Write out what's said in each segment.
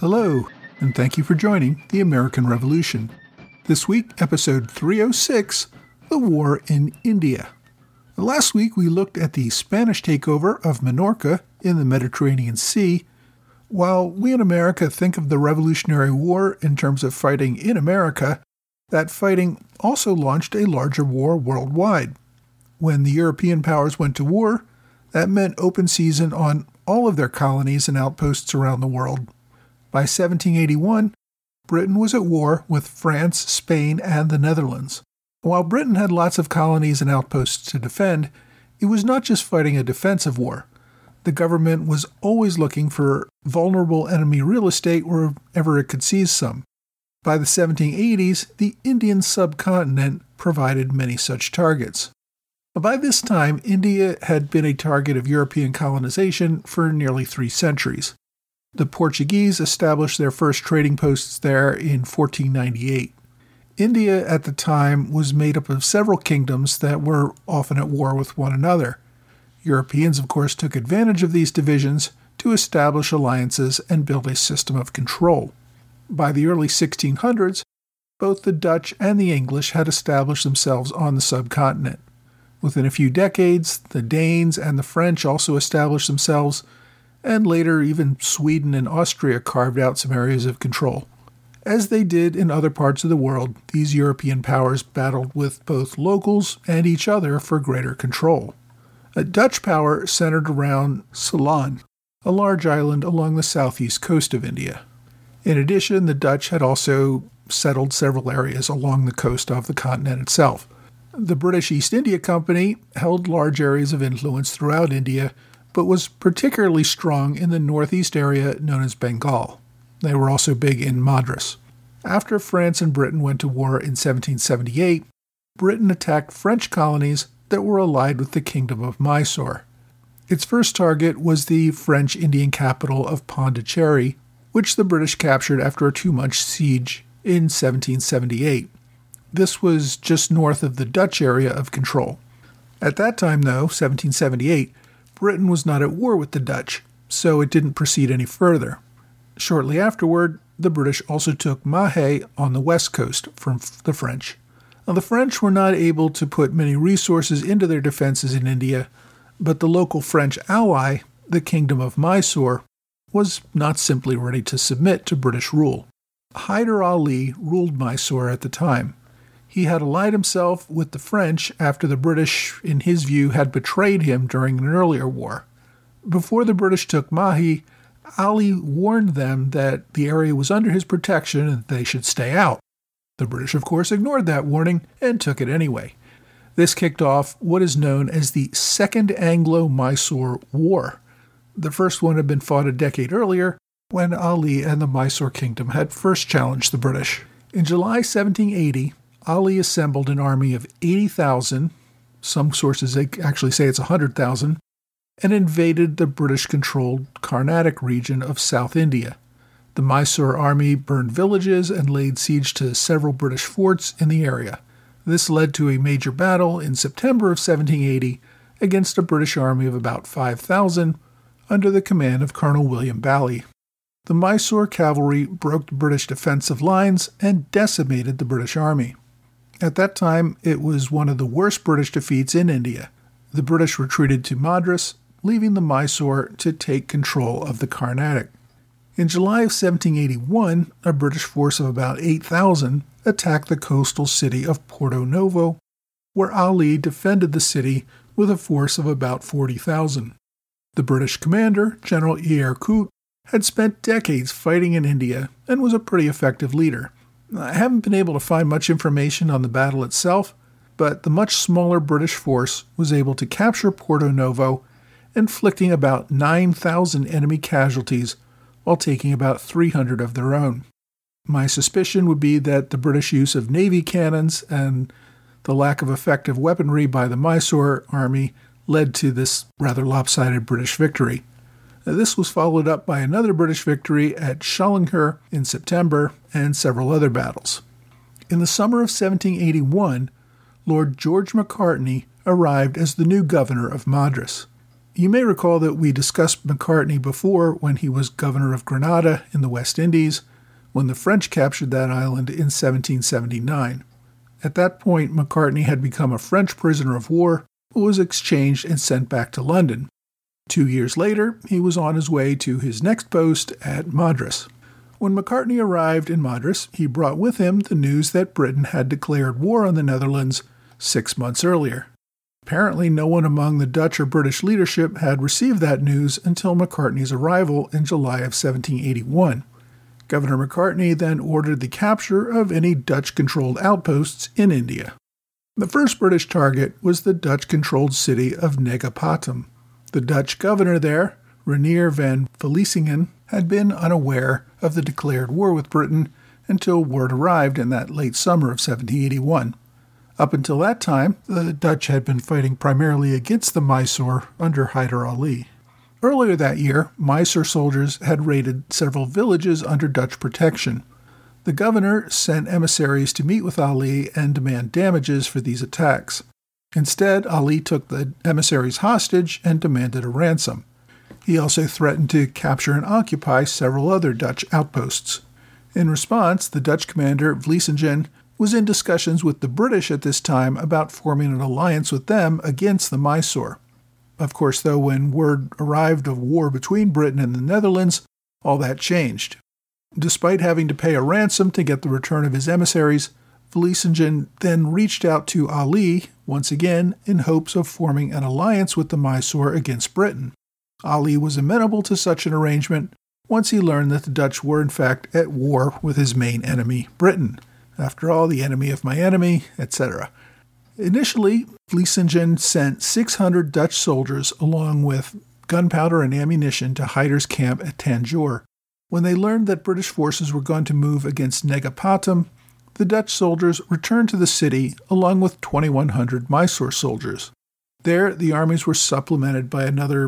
Hello, and thank you for joining the American Revolution. This week, episode 306, The War in India. Last week, we looked at the Spanish takeover of Minorca in the Mediterranean Sea. While we in America think of the Revolutionary War in terms of fighting in America, that fighting also launched a larger war worldwide. When the European powers went to war, that meant open season on all of their colonies and outposts around the world. By 1781, Britain was at war with France, Spain, and the Netherlands. While Britain had lots of colonies and outposts to defend, it was not just fighting a defensive war. The government was always looking for vulnerable enemy real estate wherever it could seize some. By the 1780s, the Indian subcontinent provided many such targets. By this time, India had been a target of European colonization for nearly 3 centuries. The Portuguese established their first trading posts there in 1498. India at the time was made up of several kingdoms that were often at war with one another. Europeans, of course, took advantage of these divisions to establish alliances and build a system of control. By the early 1600s, both the Dutch and the English had established themselves on the subcontinent. Within a few decades, the Danes and the French also established themselves, and later even Sweden and Austria carved out some areas of control. As they did in other parts of the world, these European powers battled with both locals and each other for greater control. A Dutch power centered around Ceylon, a large island along the southeast coast of India. In addition, the Dutch had also settled several areas along the coast of the continent itself. The British East India Company held large areas of influence throughout India, but was particularly strong in the northeast area known as Bengal. They were also big in Madras. After France and Britain went to war in 1778, Britain attacked French colonies that were allied with the Kingdom of Mysore. Its first target was the French Indian capital of Pondicherry, which the British captured after a 2-month siege in 1778. This was just north of the Dutch area of control. At that time, though, 1778, Britain was not at war with the Dutch, so it didn't proceed any further. Shortly afterward, the British also took Mahé on the west coast from the French. Now, the French were not able to put many resources into their defenses in India, but the local French ally, the Kingdom of Mysore, was not simply ready to submit to British rule. Hyder Ali ruled Mysore at the time. He had allied himself with the French after the British, in his view, had betrayed him during an earlier war. Before the British took Mahé, Ali warned them that the area was under his protection and that they should stay out. The British, of course, ignored that warning and took it anyway. This kicked off what is known as the Second Anglo-Mysore War. The first one had been fought a decade earlier, when Ali and the Mysore Kingdom had first challenged the British. In July 1780, Ali assembled an army of 80,000, some sources actually say it's 100,000, and invaded the British-controlled Carnatic region of South India. The Mysore army burned villages and laid siege to several British forts in the area. This led to a major battle in September of 1780 against a British army of about 5,000 under the command of Colonel William Bally. The Mysore cavalry broke the British defensive lines and decimated the British army. At that time, it was one of the worst British defeats in India. The British retreated to Madras, leaving the Mysore to take control of the Carnatic. In July of 1781, a British force of about 8,000 attacked the coastal city of Porto Novo, where Ali defended the city with a force of about 40,000. The British commander, General Eyre Coote, had spent decades fighting in India and was a pretty effective leader. I haven't been able to find much information on the battle itself, but the much smaller British force was able to capture Porto Novo, inflicting about 9,000 enemy casualties while taking about 300 of their own. My suspicion would be that the British use of navy cannons and the lack of effective weaponry by the Mysore army led to this rather lopsided British victory. This was followed up by another British victory at Sholingher in September and several other battles. In the summer of 1781, Lord George Macartney arrived as the new governor of Madras. You may recall that we discussed Macartney before when he was governor of Grenada in the West Indies, when the French captured that island in 1779. At that point, Macartney had become a French prisoner of war, but was exchanged and sent back to London. 2 years later, he was on his way to his next post at Madras. When Macartney arrived in Madras, he brought with him the news that Britain had declared war on the Netherlands 6 months earlier. Apparently, no one among the Dutch or British leadership had received that news until Macartney's arrival in July of 1781. Governor Macartney then ordered the capture of any Dutch-controlled outposts in India. The first British target was the Dutch-controlled city of Negapatam. The Dutch governor there, Reinier van Vlissingen, had been unaware of the declared war with Britain until word arrived in that late summer of 1781. Up until that time, the Dutch had been fighting primarily against the Mysore under Hyder Ali. Earlier that year, Mysore soldiers had raided several villages under Dutch protection. The governor sent emissaries to meet with Ali and demand damages for these attacks. Instead, Ali took the emissaries hostage and demanded a ransom. He also threatened to capture and occupy several other Dutch outposts. In response, the Dutch commander, Vlissingen, was in discussions with the British at this time about forming an alliance with them against the Mysore. Of course, though, when word arrived of war between Britain and the Netherlands, all that changed. Despite having to pay a ransom to get the return of his emissaries, Vlissingen then reached out to Ali, once again, in hopes of forming an alliance with the Mysore against Britain. Ali was amenable to such an arrangement once he learned that the Dutch were in fact at war with his main enemy, Britain. After all, the enemy of my enemy, etc. Initially, Vlissingen sent 600 Dutch soldiers along with gunpowder and ammunition to Hyder's camp at Tanjore. When they learned that British forces were going to move against Negapatam, the Dutch soldiers returned to the city along with 2,100 Mysore soldiers. There, the armies were supplemented by another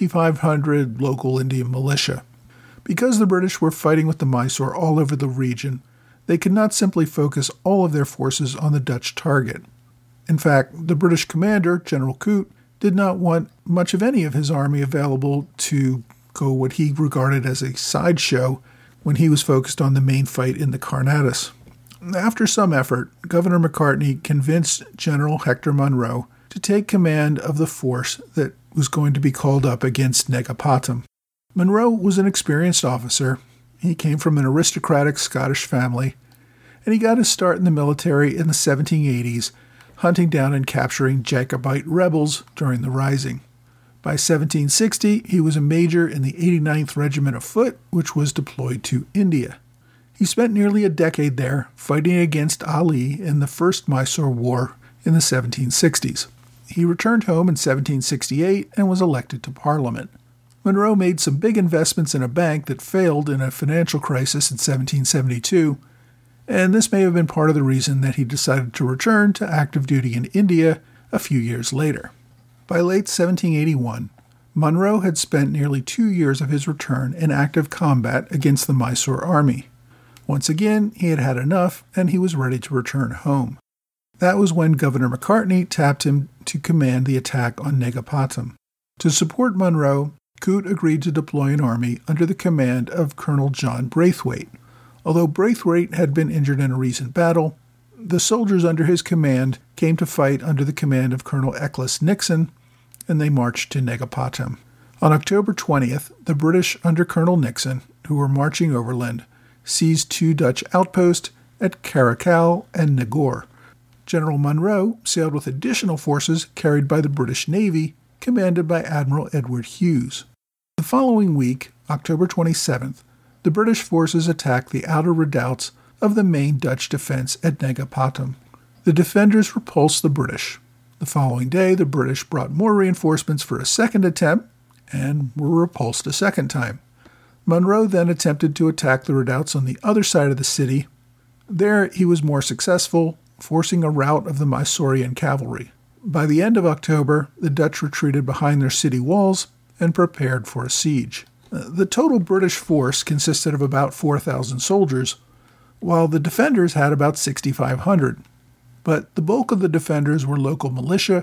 5,500 local Indian militia. Because the British were fighting with the Mysore all over the region, they could not simply focus all of their forces on the Dutch target. In fact, the British commander, General Coote, did not want much of any of his army available to go what he regarded as a sideshow when he was focused on the main fight in the Carnatic. After some effort, Governor Macartney convinced General Hector Munro to take command of the force that was going to be called up against Negapatam. Munro was an experienced officer. He came from an aristocratic Scottish family, and he got his start in the military in the 1780s, hunting down and capturing Jacobite rebels during the Rising. By 1760, he was a major in the 89th Regiment of Foot, which was deployed to India. He spent nearly a decade there, fighting against Ali in the First Mysore War in the 1760s. He returned home in 1768 and was elected to Parliament. Munro made some big investments in a bank that failed in a financial crisis in 1772, and this may have been part of the reason that he decided to return to active duty in India a few years later. By late 1781, Munro had spent nearly 2 years of his return in active combat against the Mysore army. Once again, he had had enough, and he was ready to return home. That was when Governor Macartney tapped him to command the attack on Negapatam. To support Munro, Coote agreed to deploy an army under the command of Colonel John Braithwaite. Although Braithwaite had been injured in a recent battle, the soldiers under his command came to fight under the command of Colonel Eccles Nixon, and they marched to Negapatam. On October 20th, the British under Colonel Nixon, who were marching overland, seized 2 Dutch outposts at Caracal and Nagore. General Munro sailed with additional forces carried by the British Navy, commanded by Admiral Edward Hughes. The following week, October 27th, the British forces attacked the outer redoubts of the main Dutch defense at Negapatam. The defenders repulsed the British. The following day, the British brought more reinforcements for a second attempt and were repulsed a second time. Munro then attempted to attack the redoubts on the other side of the city. There, he was more successful, forcing a rout of the Mysorean cavalry. By the end of October, the Dutch retreated behind their city walls and prepared for a siege. The total British force consisted of about 4,000 soldiers, while the defenders had about 6,500. But the bulk of the defenders were local militia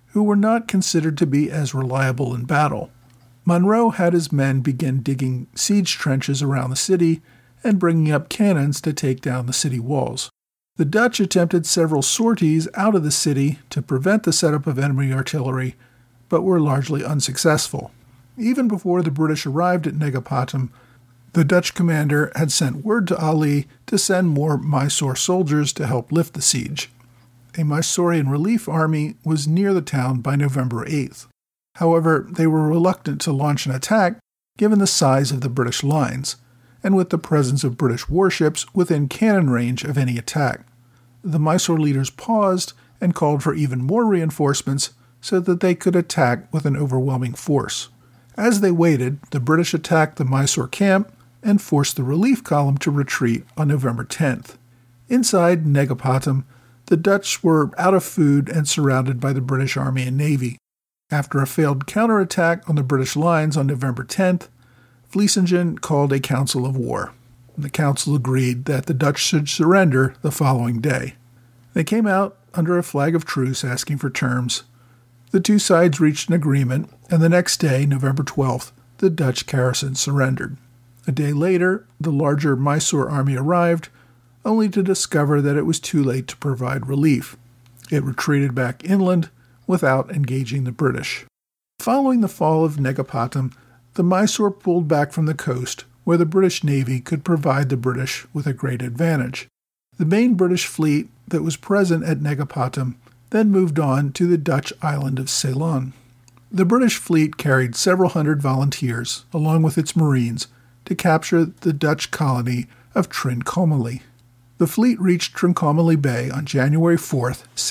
who were not considered to be as reliable in battle. Monroe had his men begin digging siege trenches around the city and bringing up cannons to take down the city walls. The Dutch attempted several sorties out of the city to prevent the setup of enemy artillery, but were largely unsuccessful. Even before the British arrived at Negapatam, the Dutch commander had sent word to Ali to send more Mysore soldiers to help lift the siege. A Mysorean relief army was near the town by November 8th. However, they were reluctant to launch an attack given the size of the British lines, and with the presence of British warships within cannon range of any attack. The Mysore leaders paused and called for even more reinforcements so that they could attack with an overwhelming force. As they waited, the British attacked the Mysore camp and forced the relief column to retreat on November 10th. Inside Negapatam, the Dutch were out of food and surrounded by the British Army and Navy. After a failed counterattack on the British lines on November 10th, Vlissingen called a council of war. The council agreed that the Dutch should surrender the following day. They came out under a flag of truce asking for terms. The two sides reached an agreement, and the next day, November 12th, the Dutch garrison surrendered. A day later, the larger Mysore army arrived, only to discover that it was too late to provide relief. It retreated back inland without engaging the British. Following the fall of Negapatam, the Mysore pulled back from the coast, where the British Navy could provide the British with a great advantage. The main British fleet that was present at Negapatam then moved on to the Dutch island of Ceylon. The British fleet carried several hundred volunteers, along with its marines, to capture the Dutch colony of Trincomalee. The fleet reached Trincomalee Bay on January 4,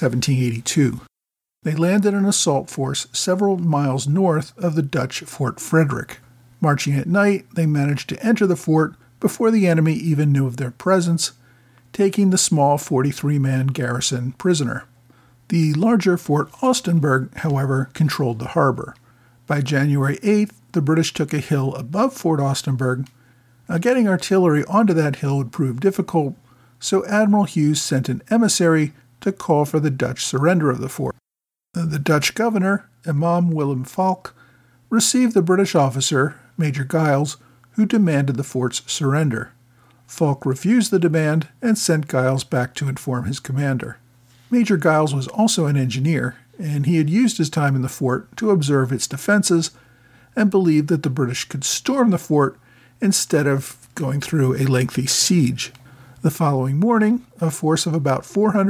1782. They landed an assault force several miles north of the Dutch Fort Frederick. Marching at night, they managed to enter the fort before the enemy even knew of their presence, taking the small 43-man garrison prisoner. The larger Fort Austenburg, however, controlled the harbor. By January 8th, the British took a hill above Fort Austenburg. Getting artillery onto that hill would prove difficult, so Admiral Hughes sent an emissary to call for the Dutch surrender of the fort. The Dutch governor, Imam Willem Falk, received the British officer, Major Giles, who demanded the fort's surrender. Falk refused the demand and sent Giles back to inform his commander. Major Giles was also an engineer, and he had used his time in the fort to observe its defenses and believed that the British could storm the fort instead of going through a lengthy siege. The following morning, a force of about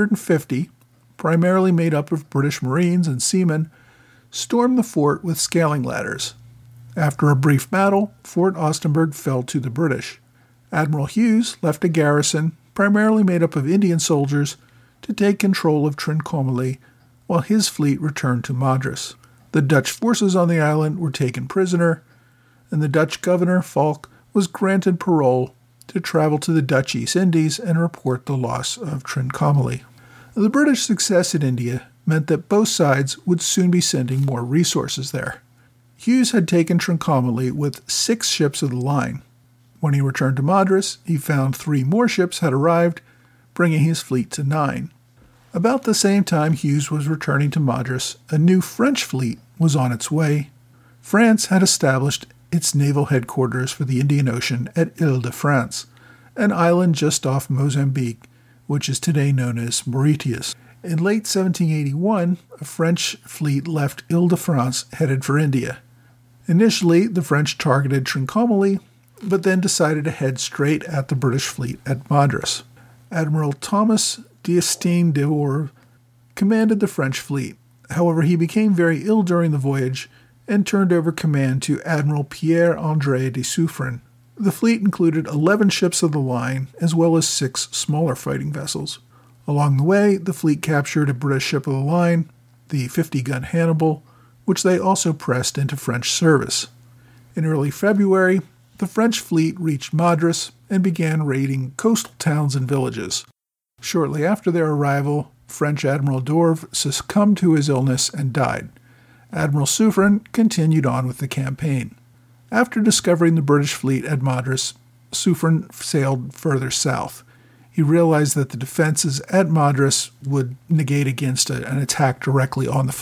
450, primarily made up of British Marines and seamen, stormed the fort with scaling ladders. After a brief battle, Fort Austenburg fell to the British. Admiral Hughes left a garrison, primarily made up of Indian soldiers, to take control of Trincomalee, while his fleet returned to Madras. The Dutch forces on the island were taken prisoner, and the Dutch governor, Falk, was granted parole to travel to the Dutch East Indies and report the loss of Trincomalee. The British success in India meant that both sides would soon be sending more resources there. Hughes had taken Trincomalee with 6 ships of the line. When he returned to Madras, he found 3 more ships had arrived, bringing his fleet to 9. About the same time Hughes was returning to Madras, a new French fleet was on its way. France had established its naval headquarters for the Indian Ocean at Ile-de-France, an island just off Mozambique, which is today known as Mauritius. In late 1781, a French fleet left Ile-de-France headed for India. Initially, the French targeted Trincomalee, but then decided to head straight at the British fleet at Madras. Admiral Thomas d'Estaing d'Or commanded the French fleet. However, he became very ill during the voyage and turned over command to Admiral Pierre-André de Suffren. The fleet included 11 ships of the line, as well as 6 smaller fighting vessels. Along the way, the fleet captured a British ship of the line, the 50-gun Hannibal, which they also pressed into French service. In early February, the French fleet reached Madras and began raiding coastal towns and villages. Shortly after their arrival, French Admiral Dorve succumbed to his illness and died. Admiral Suffren continued on with the campaign. After discovering the British fleet at Madras, Suffren sailed further south. He realized that the defenses at Madras would negate against an attack directly on the fleet.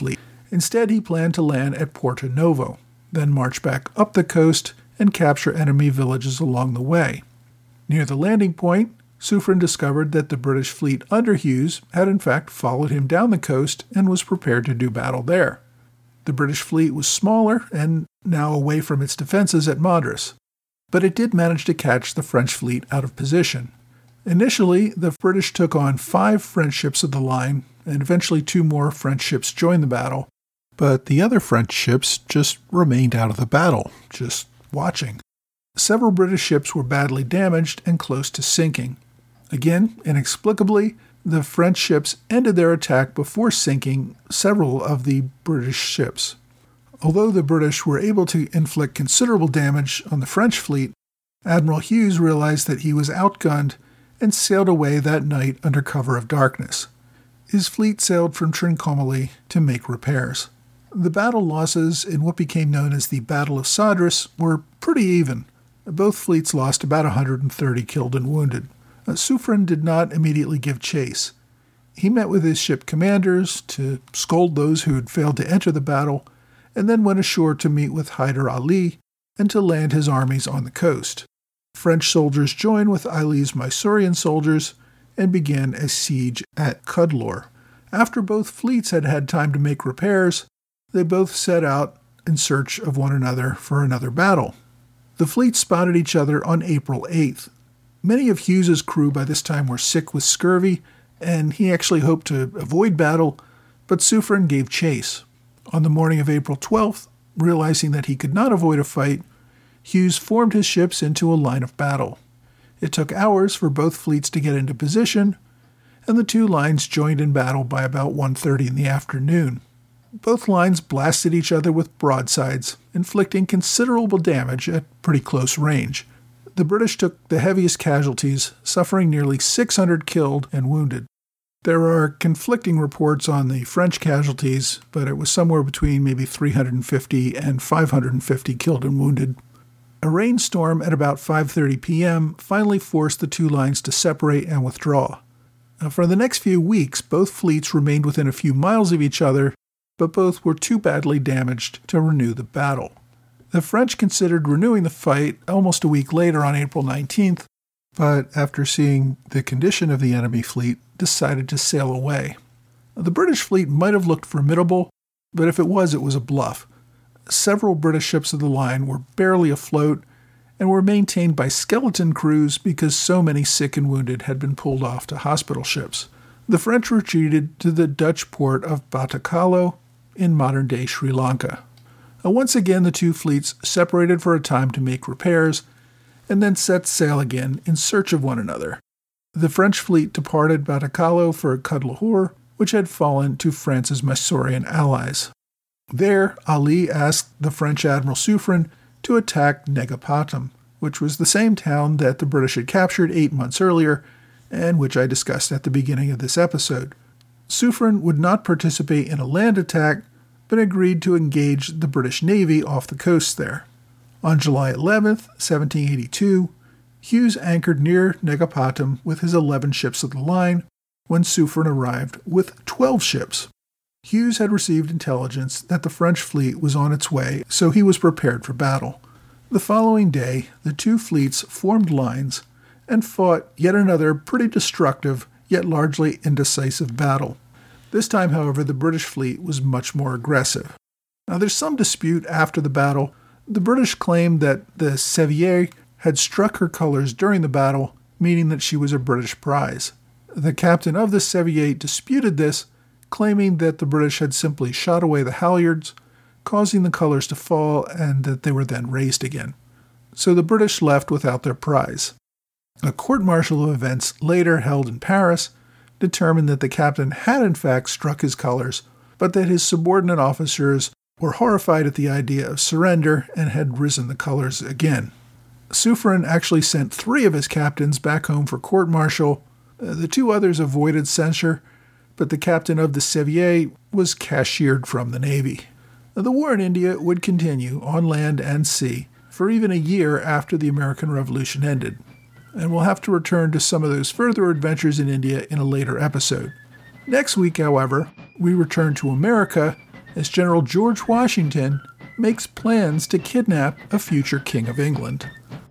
Instead, he planned to land at Porto Novo, then march back up the coast and capture enemy villages along the way. Near the landing point, Suffren discovered that the British fleet under Hughes had in fact followed him down the coast and was prepared to do battle there. The British fleet was smaller and now away from its defenses at Madras, but it did manage to catch the French fleet out of position. Initially, the British took on 5 French ships of the line, and eventually 2 more French ships joined the battle, but the other French ships just remained out of the battle, just watching. Several British ships were badly damaged and close to sinking. Again, inexplicably, the French ships ended their attack before sinking several of the British ships. Although the British were able to inflict considerable damage on the French fleet, Admiral Hughes realized that he was outgunned and sailed away that night under cover of darkness. His fleet sailed from Trincomalee to make repairs. The battle losses in what became known as the Battle of Sadras were pretty even. Both fleets lost about 130 killed and wounded. Suffren did not immediately give chase. He met with his ship commanders to scold those who had failed to enter the battle, and then went ashore to meet with Hyder Ali and to land his armies on the coast. French soldiers joined with Ali's Mysorean soldiers and began a siege at Cuddalore. After both fleets had had time to make repairs, they both set out in search of one another for another battle. The fleets spotted each other on April 8th. Many of Hughes's crew by this time were sick with scurvy, and he actually hoped to avoid battle, but Suffren gave chase. On the morning of April 12th, realizing that he could not avoid a fight, Hughes formed his ships into a line of battle. It took hours for both fleets to get into position, and the 2 lines joined in battle by about 1:30 in the afternoon. Both lines blasted each other with broadsides, inflicting considerable damage at pretty close range. The British took the heaviest casualties, suffering nearly 600 killed and wounded. There are conflicting reports on the French casualties, but it was somewhere between maybe 350 and 550 killed and wounded. A rainstorm at about 5:30 p.m. finally forced the 2 lines to separate and withdraw. For the next few weeks, both fleets remained within a few miles of each other, but both were too badly damaged to renew the battle. The French considered renewing the fight almost a week later on April 19th, but after seeing the condition of the enemy fleet, decided to sail away. The British fleet might have looked formidable, but if it was a bluff. Several British ships of the line were barely afloat and were maintained by skeleton crews because so many sick and wounded had been pulled off to hospital ships. The French retreated to the Dutch port of Batticaloa in modern-day Sri Lanka. Once again, the 2 fleets separated for a time to make repairs, and then set sail again in search of one another. The French fleet departed Batticaloa for Cuddalore, which had fallen to France's Mysorean allies. There, Ali asked the French Admiral Suffren to attack Negapatam, which was the same town that the British had captured 8 months earlier, and which I discussed at the beginning of this episode. Suffren would not participate in a land attack, but agreed to engage the British Navy off the coast there. On July 11th, 1782, Hughes anchored near Negapatam with his 11 ships of the line, when Suffren arrived with 12 ships. Hughes had received intelligence that the French fleet was on its way, so he was prepared for battle. The following day, the 2 fleets formed lines and fought yet another pretty destructive, yet largely indecisive battle. This time, however, the British fleet was much more aggressive. Now, there's some dispute after the battle. The British claimed that the Sevier had struck her colors during the battle, meaning that she was a British prize. The captain of the Sevier disputed this, claiming that the British had simply shot away the halyards, causing the colors to fall, and that they were then raised again. So the British left without their prize. A court-martial of events later held in Paris determined that the captain had in fact struck his colors, but that his subordinate officers were horrified at the idea of surrender and had risen the colors again. Suffren actually sent 3 of his captains back home for court-martial. The 2 others avoided censure, but the captain of the Sevier was cashiered from the Navy. The war in India would continue on land and sea for even a year after the American Revolution ended, and we'll have to return to some of those further adventures in India in a later episode. Next week, however, we return to America as General George Washington makes plans to kidnap a future King of England.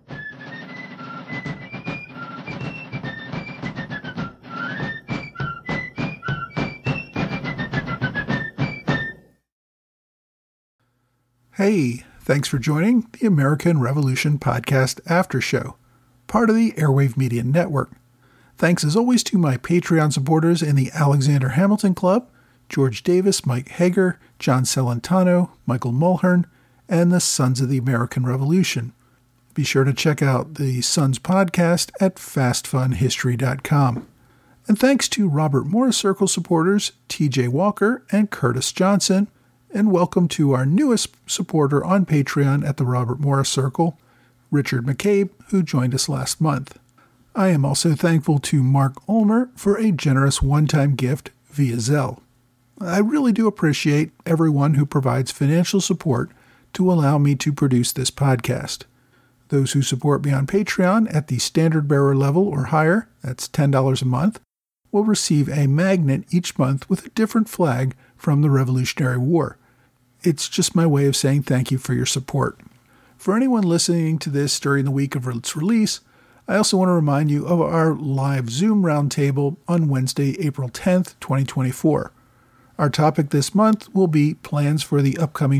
Hey, thanks for joining the American Revolution Podcast After Show, part of the Airwave Media Network. Thanks as always to my Patreon supporters in the Alexander Hamilton Club, George Davis, Mike Hager, John Celentano, Michael Mulhern, and the Sons of the American Revolution. Be sure to check out the Sons podcast at fastfunhistory.com. And thanks to Robert Morris Circle supporters, TJ Walker and Curtis Johnson, and welcome to our newest supporter on Patreon at the Robert Morris Circle, Richard McCabe, who joined us last month. I am also thankful to Mark Ulmer for a generous one-time gift via Zelle. I really do appreciate everyone who provides financial support to allow me to produce this podcast. Those who support me on Patreon at the standard bearer level or higher, that's $10 a month, will receive a magnet each month with a different flag from the Revolutionary War. It's just my way of saying thank you for your support. For anyone listening to this during the week of its release, I also want to remind you of our live Zoom roundtable on Wednesday, April 10th, 2024. Our topic this month will be plans for the upcoming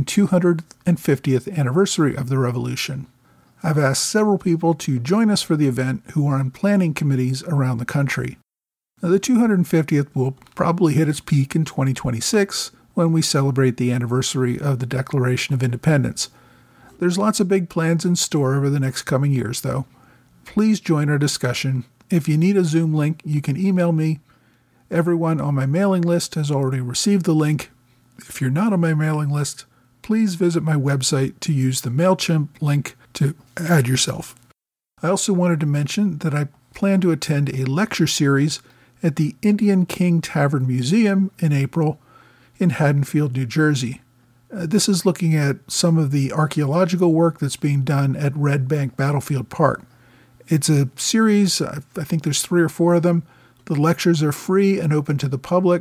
250th anniversary of the Revolution. I've asked several people to join us for the event who are on planning committees around the country. Now, the 250th will probably hit its peak in 2026 when we celebrate the anniversary of the Declaration of Independence. There's lots of big plans in store over the next coming years, though. Please join our discussion. If you need a Zoom link, you can email me. Everyone on my mailing list has already received the link. If you're not on my mailing list, please visit my website to use the MailChimp link to add yourself. I also wanted to mention that I plan to attend a lecture series at the Indian King Tavern Museum in April in Haddonfield, New Jersey. This is looking at some of the archaeological work that's being done at Red Bank Battlefield Park. It's a series, I think there's 3 or 4 of them. The lectures are free and open to the public,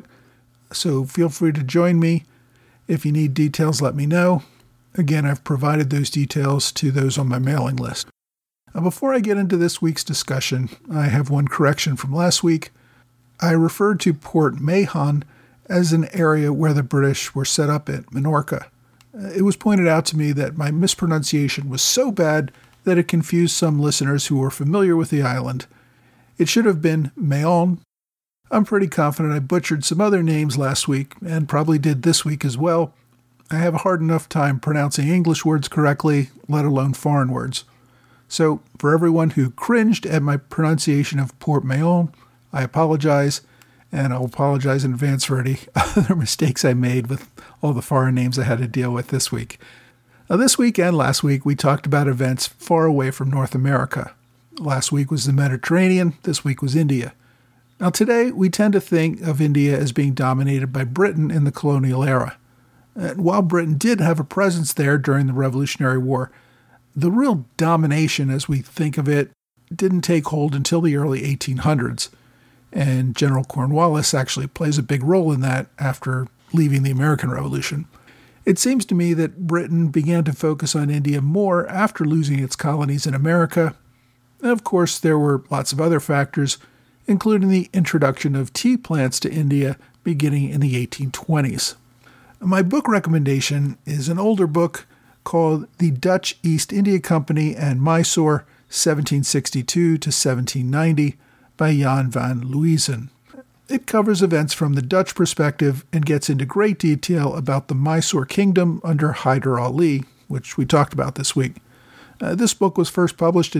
so feel free to join me. If you need details, let me know. Again, I've provided those details to those on my mailing list. Now, before I get into this week's discussion, I have one correction from last week. I referred to Port Mahon as an area where the British were set up at Minorca. It was pointed out to me that my mispronunciation was so bad that it confused some listeners who were familiar with the island. It should have been Mahon. I'm pretty confident I butchered some other names last week, and probably did this week as well. I have a hard enough time pronouncing English words correctly, let alone foreign words. So, for everyone who cringed at my pronunciation of Port Mahon, I apologize, and I'll apologize in advance for any other mistakes I made with all the foreign names I had to deal with this week. Now, this week and last week, we talked about events far away from North America. Last week was the Mediterranean, this week was India. Now, today, we tend to think of India as being dominated by Britain in the colonial era. And while Britain did have a presence there during the Revolutionary War, the real domination, as we think of it, didn't take hold until the early 1800s. And General Cornwallis actually plays a big role in that after leaving the American Revolution. It seems to me that Britain began to focus on India more after losing its colonies in America. And of course, there were lots of other factors, including the introduction of tea plants to India beginning in the 1820s. My book recommendation is an older book called The Dutch East India Company and Mysore, 1762 to 1790, by Jan van Luyzen. It covers events from the Dutch perspective and gets into great detail about the Mysore Kingdom under Hyder Ali, which we talked about this week. This book was first published in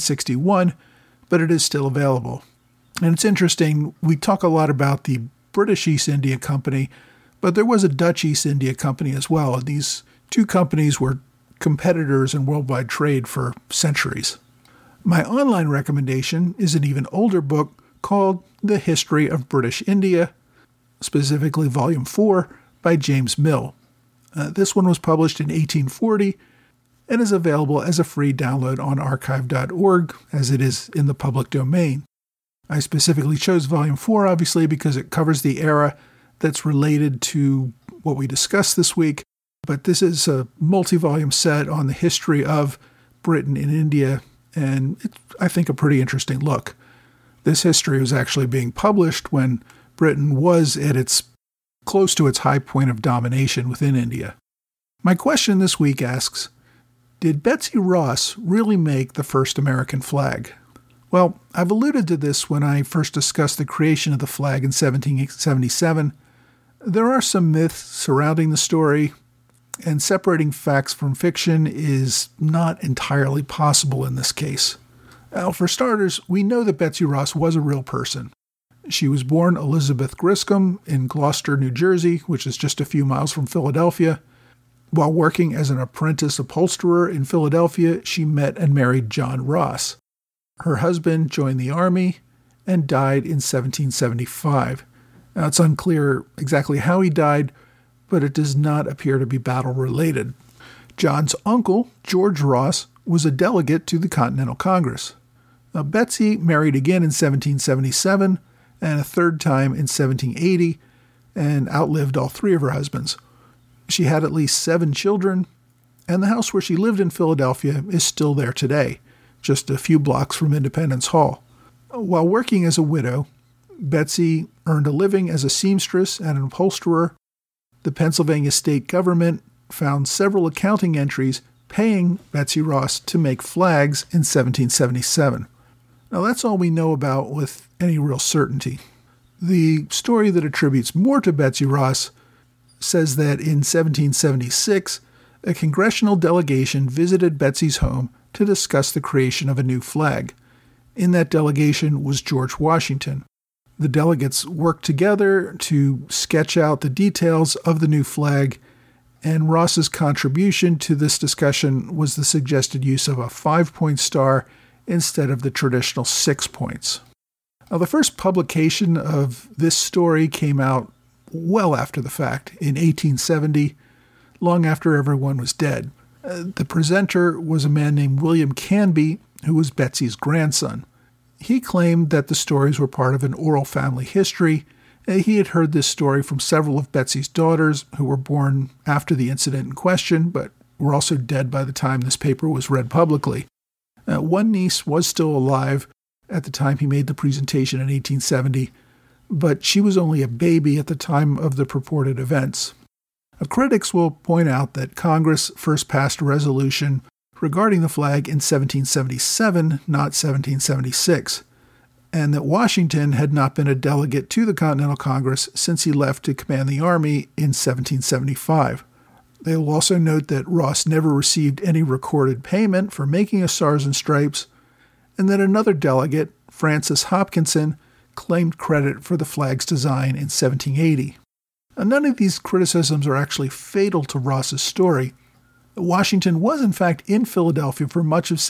1961, but it is still available. And it's interesting, we talk a lot about the British East India Company, but there was a Dutch East India Company as well, and these two companies were competitors in worldwide trade for centuries. My online recommendation is an even older book called The History of British India, specifically Volume 4 by James Mill. This one was published in 1840 and is available as a free download on archive.org as it is in the public domain. I specifically chose Volume 4, obviously, because it covers the era that's related to what we discussed this week, but this is a multi-volume set on the history of Britain in India, and it's, I think, a pretty interesting look. This history was actually being published when Britain was at its close to its high point of domination within India. My question this week asks, did Betsy Ross really make the first American flag? Well, I've alluded to this when I first discussed the creation of the flag in 1777. There are some myths surrounding the story, and separating facts from fiction is not entirely possible in this case. Now, for starters, we know that Betsy Ross was a real person. She was born Elizabeth Griscom in Gloucester, New Jersey, which is just a few miles from Philadelphia. While working as an apprentice upholsterer in Philadelphia, she met and married John Ross. Her husband joined the Army and died in 1775. Now, it's unclear exactly how he died, but it does not appear to be battle-related. John's uncle, George Ross, was a delegate to the Continental Congress. Now, Betsy married again in 1777 and a third time in 1780 and outlived all three of her husbands. She had at least 7 children, and the house where she lived in Philadelphia is still there today, just a few blocks from Independence Hall. While working as a widow, Betsy earned a living as a seamstress and an upholsterer. The Pennsylvania state government found several accounting entries paying Betsy Ross to make flags in 1777. Now, that's all we know about with any real certainty. The story that attributes more to Betsy Ross says that in 1776, a congressional delegation visited Betsy's home to discuss the creation of a new flag. In that delegation was George Washington. The delegates worked together to sketch out the details of the new flag, and Ross's contribution to this discussion was the suggested use of a 5-point star instead of the traditional 6 points. Now, the first publication of this story came out well after the fact, in 1870, long after everyone was dead. The presenter was a man named William Canby, who was Betsy's grandson. He claimed that the stories were part of an oral family history. He had heard this story from several of Betsy's daughters, who were born after the incident in question, but were also dead by the time this paper was read publicly. One niece was still alive at the time he made the presentation in 1870, but she was only a baby at the time of the purported events. Critics will point out that Congress first passed a resolution regarding the flag in 1777, not 1776, and that Washington had not been a delegate to the Continental Congress since he left to command the Army in 1775. They will also note that Ross never received any recorded payment for making a Stars and Stripes, and that another delegate, Francis Hopkinson, claimed credit for the flag's design in 1780. Now, none of these criticisms are actually fatal to Ross's story. Washington was in fact in Philadelphia for much of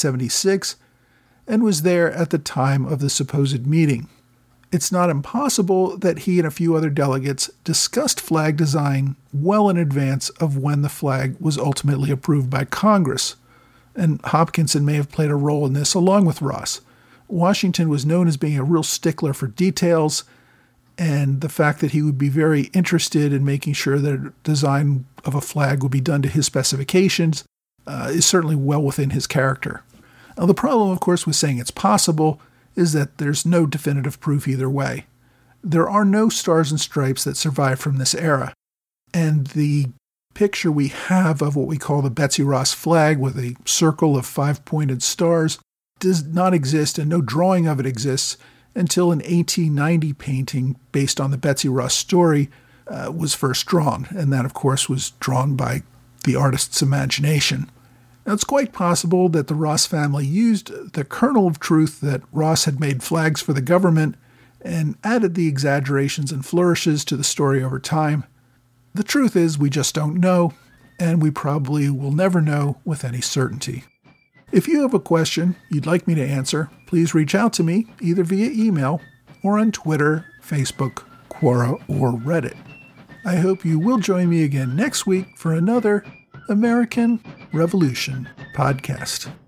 1776 and was there at the time of the supposed meeting. It's not impossible that he and a few other delegates discussed flag design well in advance of when the flag was ultimately approved by Congress, and Hopkinson may have played a role in this along with Ross. Washington was known as being a real stickler for details, and the fact that he would be very interested in making sure that a design of a flag would be done to his specifications is certainly well within his character. Now, the problem, of course, with saying it's possible is that there's no definitive proof either way. There are no Stars and Stripes that survive from this era, and the picture we have of what we call the Betsy Ross flag with a circle of 5-pointed stars does not exist, and no drawing of it exists until an 1890 painting based on the Betsy Ross story was first drawn, and that, of course, was drawn by the artist's imagination. Now, it's quite possible that the Ross family used the kernel of truth that Ross had made flags for the government and added the exaggerations and flourishes to the story over time. The truth is, we just don't know, and we probably will never know with any certainty. If you have a question you'd like me to answer, please reach out to me either via email or on Twitter, Facebook, Quora, or Reddit. I hope you will join me again next week for another American Revolution podcast.